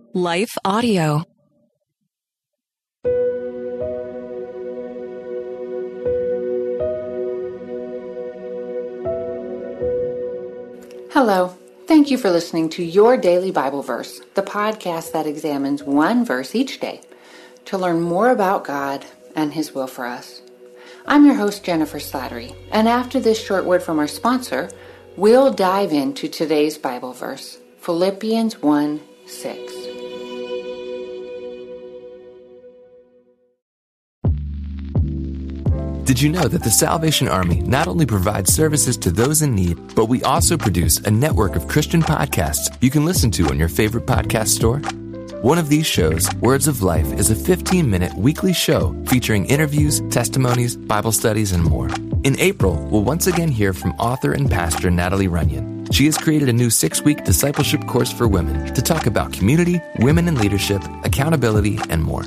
Life Audio. Hello. Thank you for listening to Your Daily Bible Verse, the podcast that examines one verse each day to learn more about God and His will for us. I'm your host, Jennifer Slattery, and after this short word from our sponsor, we'll dive into today's Bible verse, Philippians 1:6. Did you know that the Salvation Army not only provides services to those in need, but we also produce a network of Christian podcasts you can listen to on your favorite podcast store? One of these shows, Words of Life, is a 15-minute weekly show featuring interviews, testimonies, Bible studies, and more. In April, we'll once again hear from author and pastor Natalie Runyon. She has created a new 6-week discipleship course for women to talk about community, women in leadership, accountability, and more.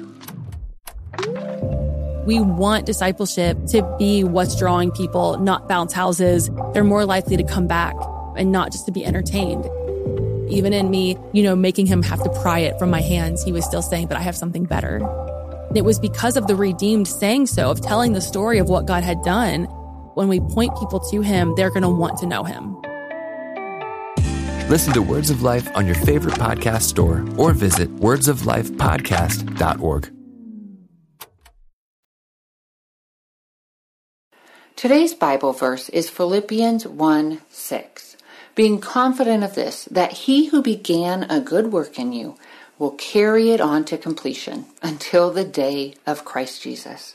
We want discipleship to be what's drawing people, not bounce houses. They're more likely to come back and not just to be entertained. Even in me, making him have to pry it from my hands, he was still saying, but I have something better. And it was because of the redeemed saying so, of telling the story of what God had done. When we point people to him, they're going to want to know him. Listen to Words of Life on your favorite podcast store or visit wordsoflifepodcast.org. Today's Bible verse is Philippians 1:6. Being confident of this, that he who began a good work in you will carry it on to completion until the day of Christ Jesus.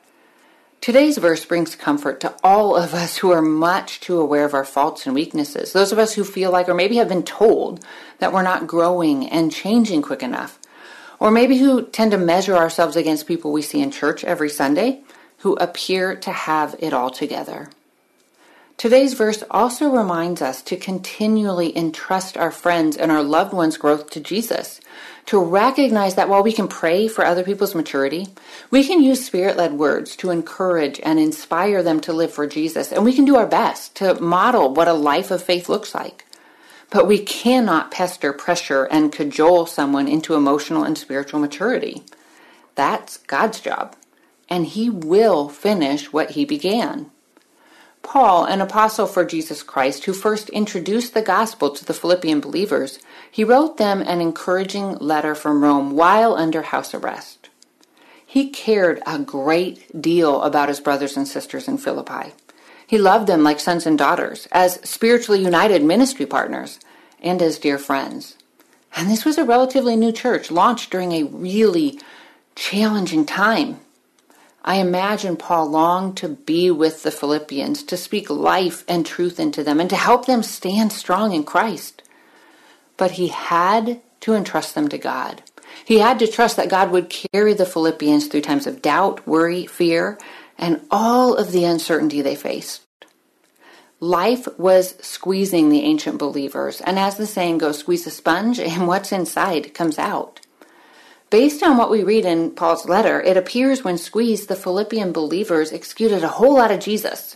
Today's verse brings comfort to all of us who are much too aware of our faults and weaknesses. Those of us who feel like, or maybe have been told, that we're not growing and changing quick enough. Or maybe who tend to measure ourselves against people we see in church every Sunday, who appear to have it all together. Today's verse also reminds us to continually entrust our friends and our loved ones' growth to Jesus, to recognize that while we can pray for other people's maturity, we can use Spirit-led words to encourage and inspire them to live for Jesus, and we can do our best to model what a life of faith looks like. But we cannot pester, pressure, and cajole someone into emotional and spiritual maturity. That's God's job. And he will finish what he began. Paul, an apostle for Jesus Christ, who first introduced the gospel to the Philippian believers, he wrote them an encouraging letter from Rome while under house arrest. He cared a great deal about his brothers and sisters in Philippi. He loved them like sons and daughters, as spiritually united ministry partners, and as dear friends. And this was a relatively new church, launched during a really challenging time. I imagine Paul longed to be with the Philippians, to speak life and truth into them, and to help them stand strong in Christ. But he had to entrust them to God. He had to trust that God would carry the Philippians through times of doubt, worry, fear, and all of the uncertainty they faced. Life was squeezing the ancient believers, and as the saying goes, squeeze a sponge and what's inside comes out. Based on what we read in Paul's letter, it appears when squeezed, the Philippian believers exuded a whole lot of Jesus.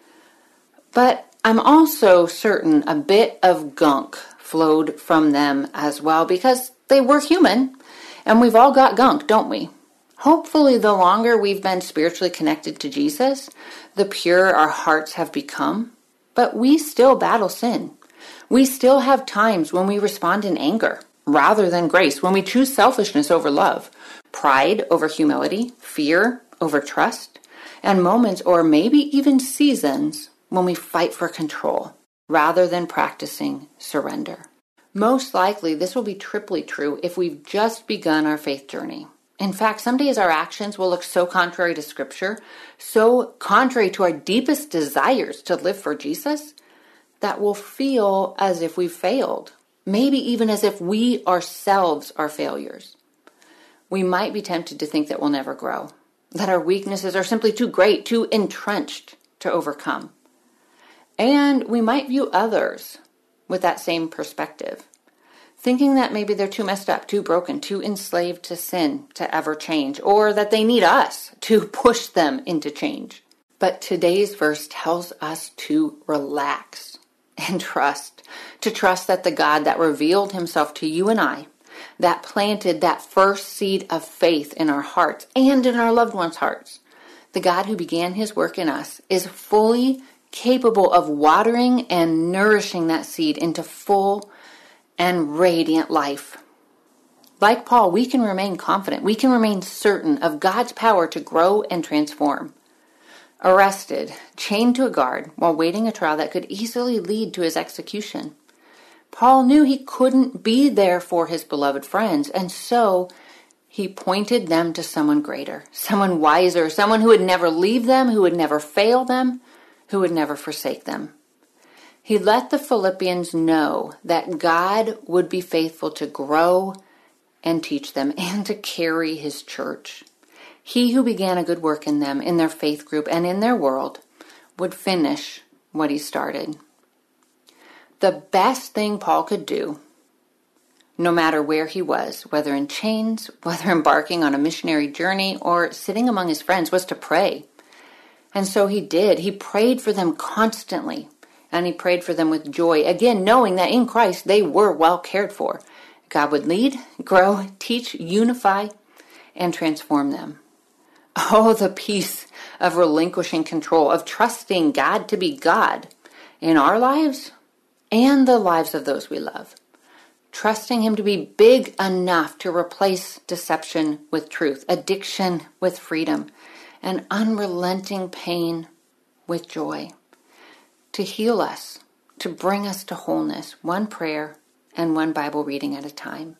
But I'm also certain a bit of gunk flowed from them as well, because they were human, and we've all got gunk, don't we? Hopefully, the longer we've been spiritually connected to Jesus, the purer our hearts have become. But we still battle sin. We still have times when we respond in anger rather than grace, when we choose selfishness over love, pride over humility, fear over trust, and moments or maybe even seasons when we fight for control rather than practicing surrender. Most likely, this will be triply true if we've just begun our faith journey. In fact, some days our actions will look so contrary to Scripture, so contrary to our deepest desires to live for Jesus, that we'll feel as if we've failed. Maybe even as if we ourselves are failures. We might be tempted to think that we'll never grow, that our weaknesses are simply too great, too entrenched to overcome. And we might view others with that same perspective, thinking that maybe they're too messed up, too broken, too enslaved to sin to ever change, or that they need us to push them into change. But today's verse tells us to relax and trust, to trust that the God that revealed himself to you and I that planted that first seed of faith in our hearts and in our loved ones' hearts. The God who began his work in us is fully capable of watering and nourishing that seed into full and radiant life. Like Paul, we can remain confident. We can remain certain of God's power to grow and transform. Arrested, chained to a guard while waiting a trial that could easily lead to his execution, Paul knew he couldn't be there for his beloved friends, and so he pointed them to someone greater, someone wiser, someone who would never leave them, who would never fail them, who would never forsake them. He let the Philippians know that God would be faithful to grow and teach them and to carry his church. He who began a good work in them, in their faith group, and in their world, would finish what he started. The best thing Paul could do, no matter where he was, whether in chains, whether embarking on a missionary journey, or sitting among his friends, was to pray. And so he did. He prayed for them constantly, and he prayed for them with joy, again, knowing that in Christ they were well cared for. God would lead, grow, teach, unify, and transform them. Oh, the peace of relinquishing control, of trusting God to be God in our lives and the lives of those we love. Trusting him to be big enough to replace deception with truth, addiction with freedom, and unrelenting pain with joy. To heal us, to bring us to wholeness, one prayer and one Bible reading at a time.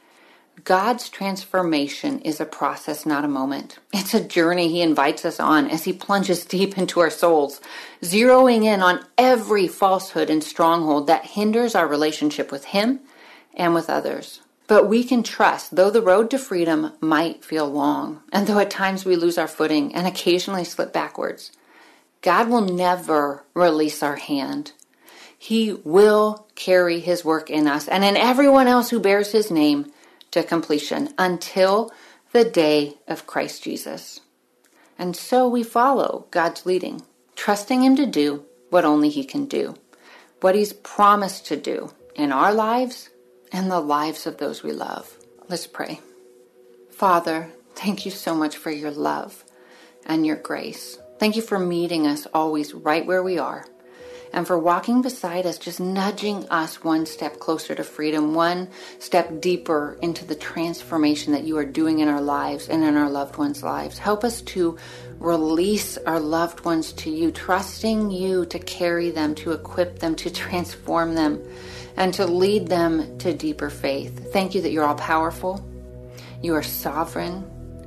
God's transformation is a process, not a moment. It's a journey he invites us on as he plunges deep into our souls, zeroing in on every falsehood and stronghold that hinders our relationship with him and with others. But we can trust, though the road to freedom might feel long, and though at times we lose our footing and occasionally slip backwards, God will never release our hand. He will carry his work in us and in everyone else who bears his name to completion until the day of Christ Jesus. And so we follow God's leading, trusting him to do what only he can do, what he's promised to do in our lives and the lives of those we love. Let's pray. Father, thank you so much for your love and your grace. Thank you for meeting us always right where we are, and for walking beside us, just nudging us one step closer to freedom, one step deeper into the transformation that you are doing in our lives and in our loved ones' lives. Help us to release our loved ones to you, trusting you to carry them, to equip them, to transform them, and to lead them to deeper faith. Thank you that you're all powerful, you are sovereign,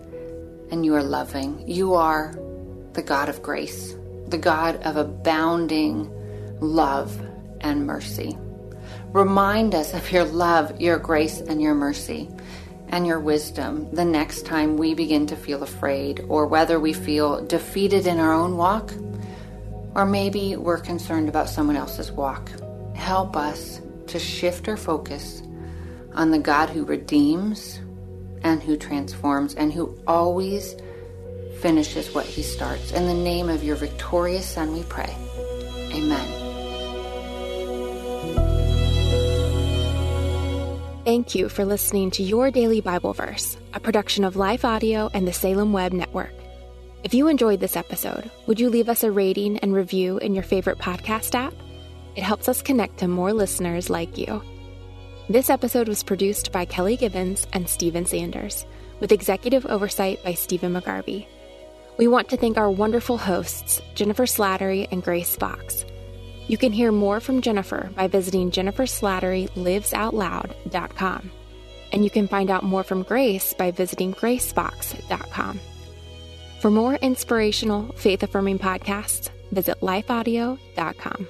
and you are loving. You are the God of grace, the God of abounding love and mercy. Remind us of your love, your grace, and your mercy, and your wisdom the next time we begin to feel afraid, or whether we feel defeated in our own walk, or maybe we're concerned about someone else's walk. Help us to shift our focus on the God who redeems and who transforms and who always finishes what he starts. In the name of your victorious Son we pray. Amen. Thank you for listening to Your Daily Bible Verse, a production of Life Audio and the Salem Web Network. If you enjoyed this episode, would you leave us a rating and review in your favorite podcast app? It helps us connect to more listeners like you. This episode was produced by Kelly Gibbons and Stephen Sanders, with executive oversight by Stephen McGarvey. We want to thank our wonderful hosts, Jennifer Slattery and Grace Fox. You can hear more from Jennifer by visiting jenniferslatterylivesoutloud.com. And you can find out more from Grace by visiting gracefox.com. For more inspirational, faith-affirming podcasts, visit lifeaudio.com.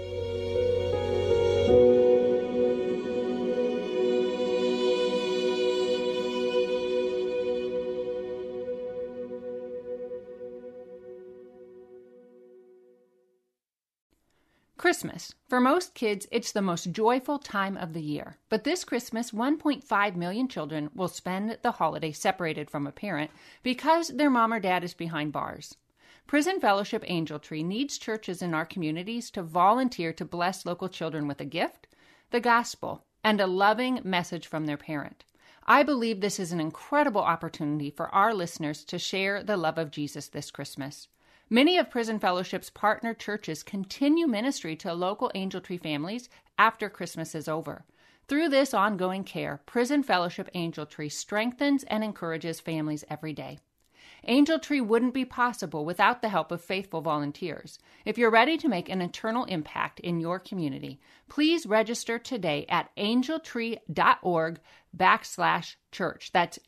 Christmas. For most kids, it's the most joyful time of the year. But this Christmas, 1.5 million children will spend the holiday separated from a parent because their mom or dad is behind bars. Prison Fellowship Angel Tree needs churches in our communities to volunteer to bless local children with a gift, the gospel, and a loving message from their parent. I believe this is an incredible opportunity for our listeners to share the love of Jesus this Christmas. Many of Prison Fellowship's partner churches continue ministry to local Angel Tree families after Christmas is over. Through this ongoing care, Prison Fellowship Angel Tree strengthens and encourages families every day. Angel Tree wouldn't be possible without the help of faithful volunteers. If you're ready to make an eternal impact in your community, please register today at angeltree.org/church. That's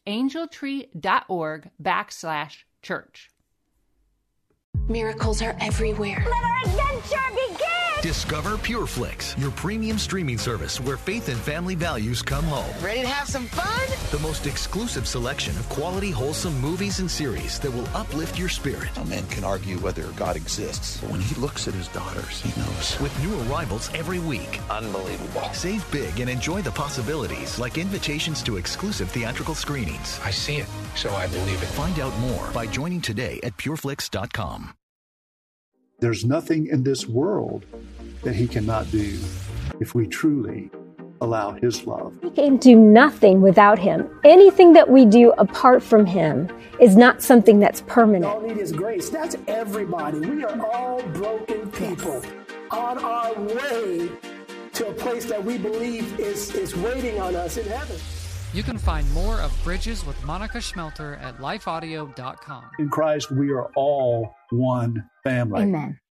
angeltree.org/church. Miracles are everywhere. Let our adventure begin! Discover PureFlix, your premium streaming service where faith and family values come home. Ready to have some fun? The most exclusive selection of quality, wholesome movies and series that will uplift your spirit. A man can argue whether God exists, but when he looks at his daughters, he knows. With new arrivals every week. Unbelievable. Save big and enjoy the possibilities, like invitations to exclusive theatrical screenings. I see it, so I believe it. Find out more by joining today at pureflix.com. There's nothing in this world that he cannot do if we truly allow his love. We can do nothing without him. Anything that we do apart from him is not something that's permanent. All need is grace. That's everybody. We are all broken people on our way to a place that we believe is waiting on us in heaven. You can find more of Bridges with Monica Schmelter at lifeaudio.com. In Christ, we are all one family. Amen.